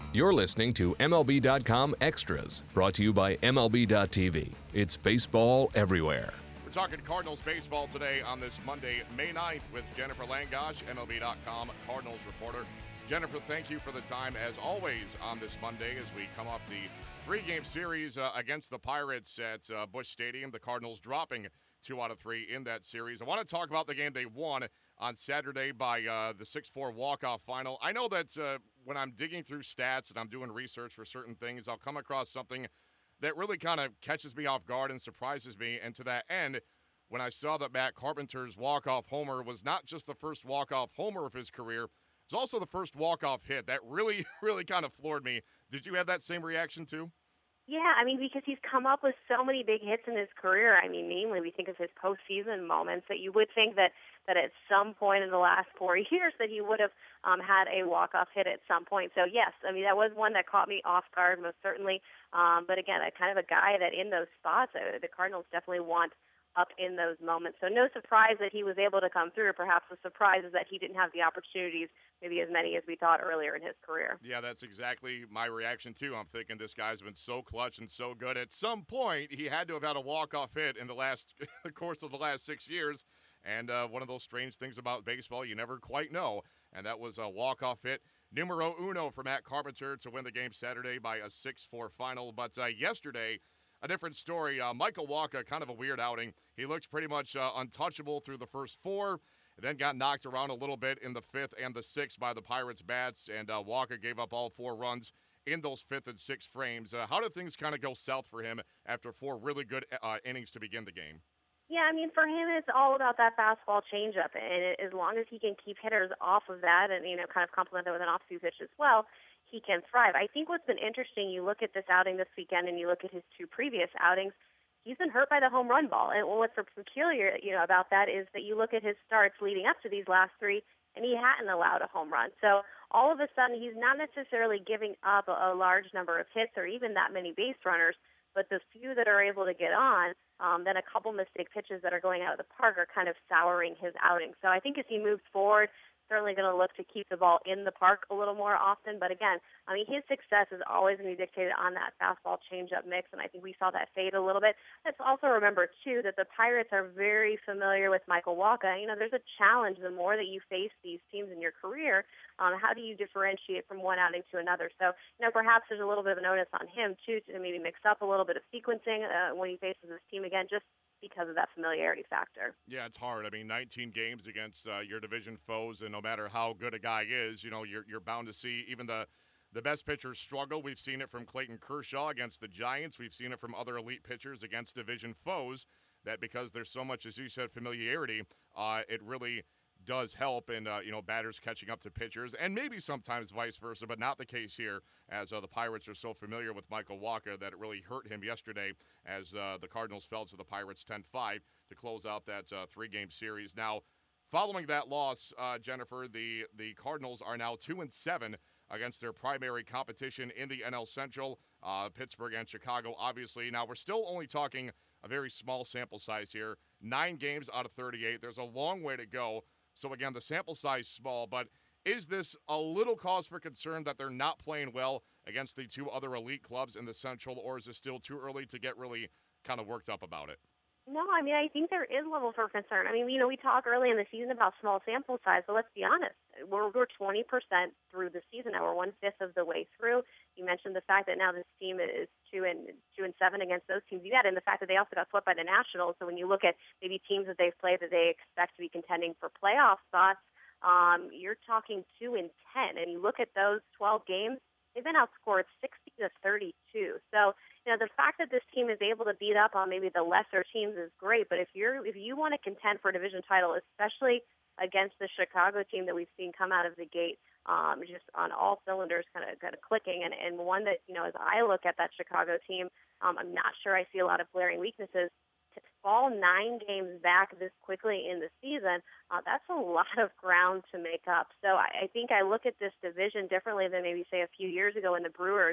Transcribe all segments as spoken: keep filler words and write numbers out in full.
You're listening to M L B dot com Extras, brought to you by M L B dot T V. It's baseball everywhere. We're talking Cardinals baseball today on this Monday, May ninth, with Jennifer Langosh, M L B dot com Cardinals reporter. Jennifer, thank you for the time, as always, on this Monday as we come off the three-game series uh, against the Pirates at uh, Busch Stadium. The Cardinals dropping two out of three in that series. I want to talk about the game they won on Saturday by uh, the six four walk-off final. I know that uh, when I'm digging through stats and I'm doing research for certain things, I'll come across something that really kind of catches me off guard and surprises me. And to that end, when I saw that Matt Carpenter's walk-off homer was not just the first walk-off homer of his career, it's also the first walk-off hit. That really, really kind of floored me. Did you have that same reaction too? Yeah, I mean, because he's come up with so many big hits in his career. I mean, mainly we think of his postseason moments that you would think that, that at some point in the last four years that he would have um, had a walk-off hit at some point. So, yes, I mean, that was one that caught me off guard, most certainly. Um, but, again, a kind of a guy that in those spots, uh, the Cardinals definitely want up in those moments. So no surprise that he was able to come through. Perhaps the surprise is that he didn't have the opportunities, maybe as many as we thought earlier in his career. Yeah, that's exactly my reaction, too. I'm thinking this guy's been so clutch and so good. At some point, he had to have had a walk-off hit in the last the course of the last six years. And uh, one of those strange things about baseball, you never quite know. And that was a walk-off hit. Numero uno for Matt Carpenter to win the game Saturday by a six four final. But uh, yesterday, a different story. Uh, Michael Wacha, kind of a weird outing. He looked pretty much uh, untouchable through the first four, then got knocked around a little bit in the fifth and the sixth by the Pirates' bats, and uh, Wacha gave up all four runs in those fifth and sixth frames. Uh, how did things kind of go south for him after four really good uh, innings to begin the game? Yeah, I mean, for him, it's all about that fastball changeup, and as long as he can keep hitters off of that and, you know, kind of complement it with an off-speed pitch as well, he can thrive. I think what's been interesting, you look at this outing this weekend and you look at his two previous outings, he's been hurt by the home run ball. And what's peculiar, you know, about that is that you look at his starts leading up to these last three, and he hadn't allowed a home run. So all of a sudden, he's not necessarily giving up a, a large number of hits or even that many base runners, but the few that are able to get on, um, then a couple mistake pitches that are going out of the park are kind of souring his outing. So I think as he moves forward, certainly going to look to keep the ball in the park a little more often. But again, I mean, his success is always going to be dictated on that fastball changeup mix, and I think we saw that fade a little bit. Let's also remember, too, that the Pirates are very familiar with Michael Wacha. You know, there's a challenge. The more that you face these teams in your career, um, how do you differentiate from one outing to another? So, you know, perhaps there's a little bit of a notice on him, too, to maybe mix up a little bit of sequencing uh, when he faces this team again, just because of that familiarity factor. Yeah, it's hard. I mean, nineteen games against uh, your division foes, and no matter how good a guy is, you know, you're you're bound to see even the the best pitchers struggle. We've seen it from Clayton Kershaw against the Giants. We've seen it from other elite pitchers against division foes, that because there's so much, as you said, familiarity, uh, it really does help in, uh, you know, batters catching up to pitchers, and maybe sometimes vice versa, but not the case here, as uh, the Pirates are so familiar with Michael Wacha that it really hurt him yesterday as uh, the Cardinals fell to the Pirates ten five to close out that uh, three-game series. Now, following that loss, uh, Jennifer, the, the Cardinals are now two and seven against their primary competition in the N L Central, uh, Pittsburgh and Chicago, obviously. Now, we're still only talking a very small sample size here, nine games out of thirty-eight. There's a long way to go. So, again, the sample size small, but is this a little cause for concern that they're not playing well against the two other elite clubs in the Central, or is it still too early to get really kind of worked up about it? No, I mean, I think there is level for concern. I mean, you know, we talk early in the season about small sample size, but let's be honest. We're, we're twenty percent through the season now. We're one-fifth of the way through. You mentioned the fact that now this team is two and two and seven against those teams you had, and the fact that they also got swept by the Nationals. So when you look at maybe teams that they've played that they expect to be contending for playoff spots, um, you're talking two and ten. And you look at those twelve games, they've been outscored sixty to thirty-two. So, you know, the fact that this team is able to beat up on maybe the lesser teams is great. But if you're if you want to contend for a division title, especially against the Chicago team that we've seen come out of the gate, um, just on all cylinders, kind of kind of clicking, and and one that, you know, as I look at that Chicago team, um, I'm not sure I see a lot of glaring weaknesses. To fall nine games back this quickly in the season, uh, that's a lot of ground to make up. So I, I think I look at this division differently than maybe, say, a few years ago when the Brewers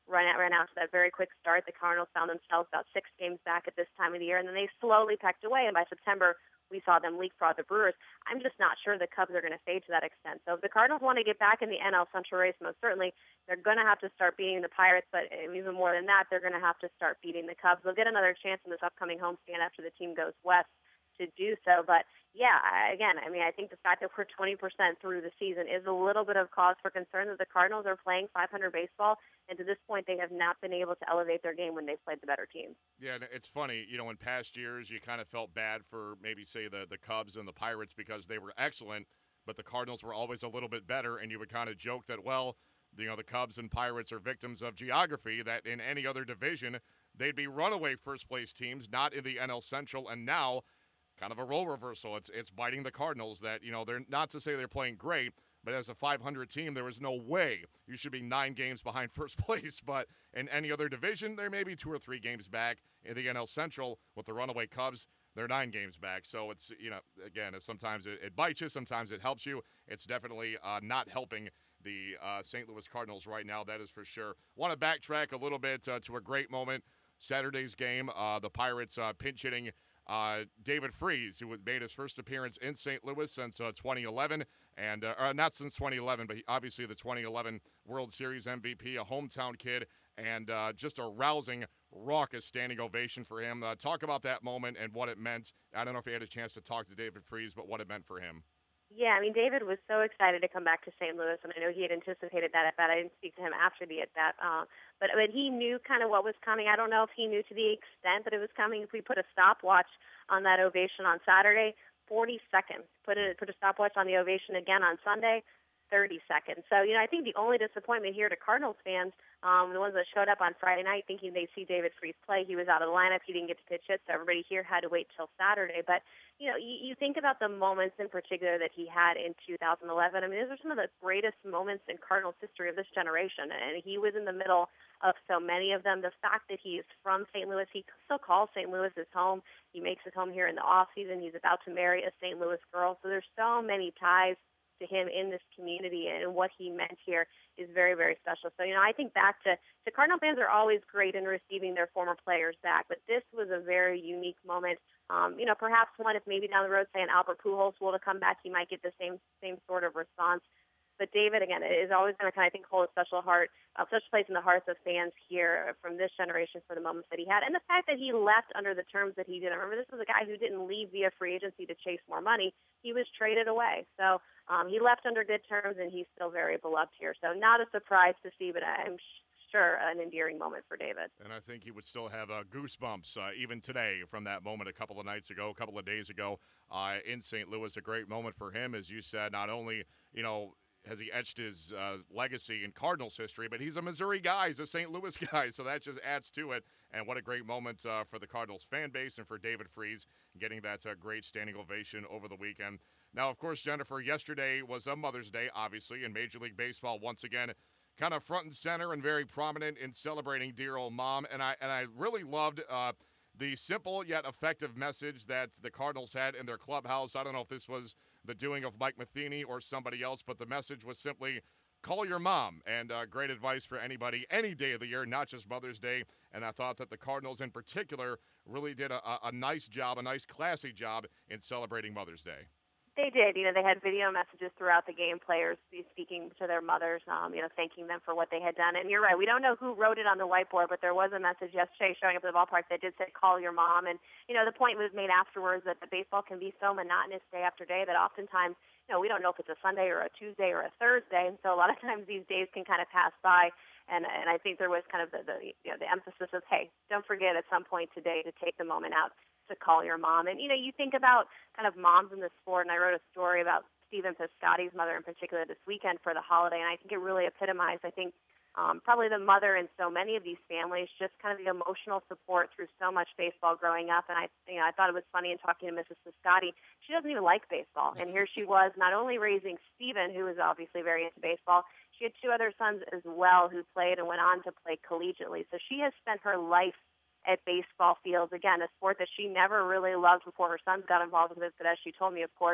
run out, ran out to that very quick start. The Cardinals found themselves about six games back at this time of the year, and then they slowly pecked away, and by September, we saw them leapfrog the Brewers. I'm just not sure the Cubs are going to fade to that extent. So if the Cardinals want to get back in the N L Central race, most certainly, they're going to have to start beating the Pirates, but even more than that, they're going to have to start beating the Cubs. They'll get another chance in this upcoming homestand after the team goes west to do so. But yeah, again, I mean, I think the fact that we're twenty percent through the season is a little bit of cause for concern that the Cardinals are playing five hundred baseball, and to this point, they have not been able to elevate their game when they've played the better teams. Yeah, and it's funny, you know, in past years, you kind of felt bad for maybe, say, the, the Cubs and the Pirates because they were excellent, but the Cardinals were always a little bit better, and you would kind of joke that, well, you know, the Cubs and Pirates are victims of geography, that in any other division, they'd be runaway first-place teams, not in the N L Central, and now kind of a role reversal. It's it's biting the Cardinals that, you know, they're not to say they're playing great, but as a five hundred team, there was no way you should be nine games behind first place. But in any other division, they may be two or three games back. In the N L Central, with the runaway Cubs, they're nine games back. So it's, you know, again, sometimes it, it bites you, sometimes it helps you. It's definitely uh, not helping the uh, Saint Louis Cardinals right now, that is for sure. Want to backtrack a little bit uh, to a great moment. Saturday's game, uh, the Pirates uh, pinch hitting Uh, David Freese, who made his first appearance in Saint Louis since uh, twenty eleven, and uh, uh, not since twenty eleven, but he, obviously the twenty eleven World Series M V P, a hometown kid, and uh, just a rousing, raucous standing ovation for him. Uh, talk about that moment and what it meant. I don't know if you had a chance to talk to David Freese, but what it meant for him. Yeah, I mean, David was so excited to come back to Saint Louis, and I know he had anticipated that at bat. I didn't speak to him after the at bat, uh, but but he knew kind of what was coming. I don't know if he knew to the extent that it was coming. If we put a stopwatch on that ovation on Saturday, forty seconds. Put it put a stopwatch on the ovation again on Sunday, thirty seconds. So, you know, I think the only disappointment here to Cardinals fans, um, the ones that showed up on Friday night thinking they'd see David Freese play, he was out of the lineup. He didn't get to pitch hit, so everybody here had to wait till Saturday. But, you know, you, you think about the moments in particular that he had in two thousand eleven. I mean, those are some of the greatest moments in Cardinals history of this generation, and he was in the middle of so many of them. The fact that he is from Saint Louis, he still calls Saint Louis his home. He makes his home here in the off season. He's about to marry a Saint Louis girl, so there's so many ties to him in this community, and what he meant here is very, very special. So, you know, I think back to, to Cardinal fans are always great in receiving their former players back, but this was a very unique moment. Um, you know, perhaps one, if maybe down the road, say an Albert Pujols were to come back, he might get the same same sort of response. But David, again, is always going to kind of, I think, hold a special heart, a special place in the hearts of fans here from this generation for the moments that he had. And the fact that he left under the terms that he did. Remember, this was a guy who didn't leave via free agency to chase more money. He was traded away. So um, he left under good terms, and he's still very beloved here. So not a surprise to see, but I'm sure an endearing moment for David. And I think he would still have uh, goosebumps uh, even today from that moment a couple of nights ago, a couple of days ago uh, in Saint Louis. A great moment for him, as you said, not only, you know, has he etched his uh, legacy in Cardinals history, but he's a Missouri guy. He's a Saint Louis guy, so that just adds to it. And what a great moment uh, for the Cardinals fan base and for David Freese getting that uh, great standing ovation over the weekend. Now, of course, Jennifer, yesterday was a Mother's Day, obviously, in Major League Baseball once again, kind of front and center and very prominent in celebrating dear old mom. And I and I really loved uh, the simple yet effective message that the Cardinals had in their clubhouse. I don't know if this was the doing of Mike Matheny or somebody else, but the message was simply, call your mom. And uh, great advice for anybody, any day of the year, not just Mother's Day. And I thought that the Cardinals in particular really did a, a nice job, a nice classy job in celebrating Mother's Day. They did. You know, they had video messages throughout the game, players speaking to their mothers, um, you know, thanking them for what they had done. And you're right, we don't know who wrote it on the whiteboard, but there was a message yesterday showing up at the ballpark that did say, call your mom. And, you know, the point was made afterwards that the baseball can be so monotonous day after day that oftentimes, you know, we don't know if it's a Sunday or a Tuesday or a Thursday. And so a lot of times these days can kind of pass by. And and I think there was kind of the, the, you know, the emphasis of, hey, don't forget at some point today to take the moment out to call your mom. And, you know, you think about kind of moms in the sport, and I wrote a story about Stephen Piscotty's mother in particular this weekend for the holiday, and I think it really epitomized, I think, um, probably the mother in so many of these families, just kind of the emotional support through so much baseball growing up. And I, you know, I thought it was funny in talking to Missus Piscotty, she doesn't even like baseball. And here she was not only raising Stephen, who was obviously very into baseball, she had two other sons as well who played and went on to play collegiately. So she has spent her life at baseball fields, again, a sport that she never really loved before her sons got involved with it. But as she told me, of course,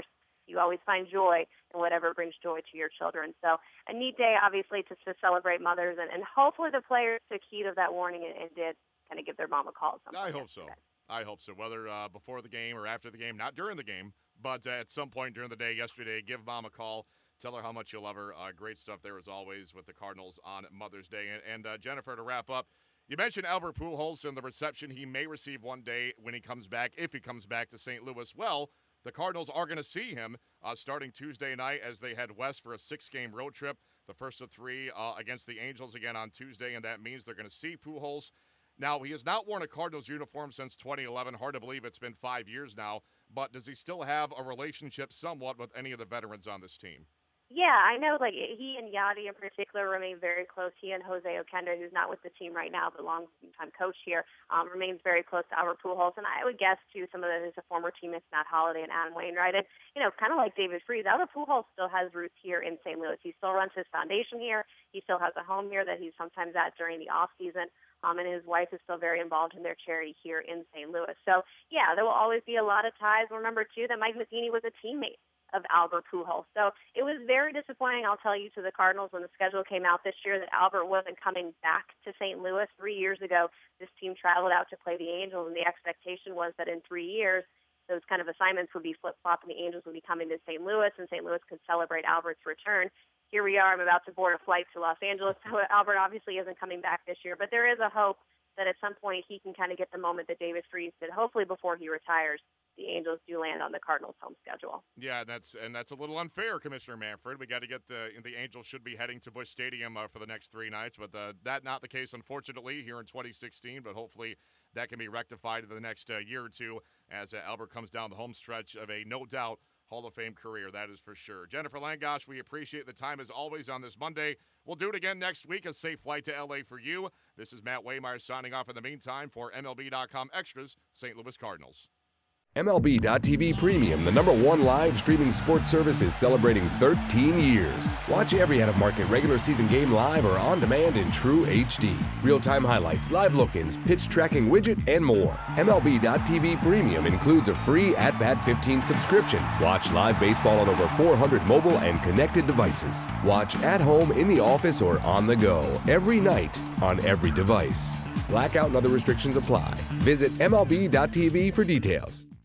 You always find joy in whatever brings joy to your children. So a neat day, obviously, to, to celebrate mothers, and, and hopefully the players took heed of that warning and, and did kind of give their mom a call. I hope so. I hope so. Whether uh, before the game or after the game, not during the game, but uh, at some point during the day yesterday, give mom a call. Tell her how much you love her. Uh, great stuff there, as always, with the Cardinals on Mother's Day. And, and uh, Jennifer, to wrap up, you mentioned Albert Pujols and the reception he may receive one day when he comes back, if he comes back to Saint Louis. Well, the Cardinals are going to see him uh, starting Tuesday night as they head west for a six-game road trip, the first of three uh, against the Angels again on Tuesday, and that means they're going to see Pujols. Now, he has not worn a Cardinals uniform since twenty eleven. Hard to believe it's been five years now, but does he still have a relationship somewhat with any of the veterans on this team? Yeah, I know, like, he and Yadi in particular remain very close. He and Jose Oquendo, who's not with the team right now, but long-time coach here, um, remains very close to Albert Pujols. And I would guess, too, some of his former teammates, Matt Holliday and Adam Wainwright. And, you know, kind of like David Freese, Albert Pujols still has roots here in Saint Louis. He still runs his foundation here. He still has a home here that he's sometimes at during the off-season. Um, and his wife is still very involved in their charity here in Saint Louis. So, yeah, there will always be a lot of ties. Remember, too, that Mike Matheny was a teammate of Albert Pujols. So it was very disappointing, I'll tell you, to the Cardinals when the schedule came out this year that Albert wasn't coming back to Saint Louis. Three years ago, this team traveled out to play the Angels, and the expectation was that in three years, those kind of assignments would be flip-flopped, and the Angels would be coming to Saint Louis, and Saint Louis could celebrate Albert's return. Here we are. I'm about to board a flight to Los Angeles. So Albert obviously isn't coming back this year, but there is a hope that at some point he can kind of get the moment that David Freese did, hopefully before he retires. The Angels do land on the Cardinals' home schedule. Yeah, that's and that's a little unfair, Commissioner Manfred. We got to get the the Angels should be heading to Busch Stadium uh, for the next three nights, but uh, that not the case, unfortunately, here in twenty sixteen. But hopefully that can be rectified in the next uh, year or two as uh, Albert comes down the home stretch of a no doubt Hall of Fame career. That is for sure. Jennifer Langosh, we appreciate the time as always on this Monday. We'll do it again next week. A safe flight to L A for you. This is Matt Waymire signing off in the meantime for M L B dot com Extras, Saint Louis Cardinals. M L B dot T V Premium, the number one live streaming sports service, is celebrating thirteen years. Watch every out-of-market regular season game live or on demand in true H D. Real-time highlights, live look-ins, pitch tracking widget, and more. M L B dot T V Premium includes a free At Bat fifteen subscription. Watch live baseball on over four hundred mobile and connected devices. Watch at home, in the office, or on the go every night on every device. Blackout and other restrictions apply. Visit M L B dot T V for details.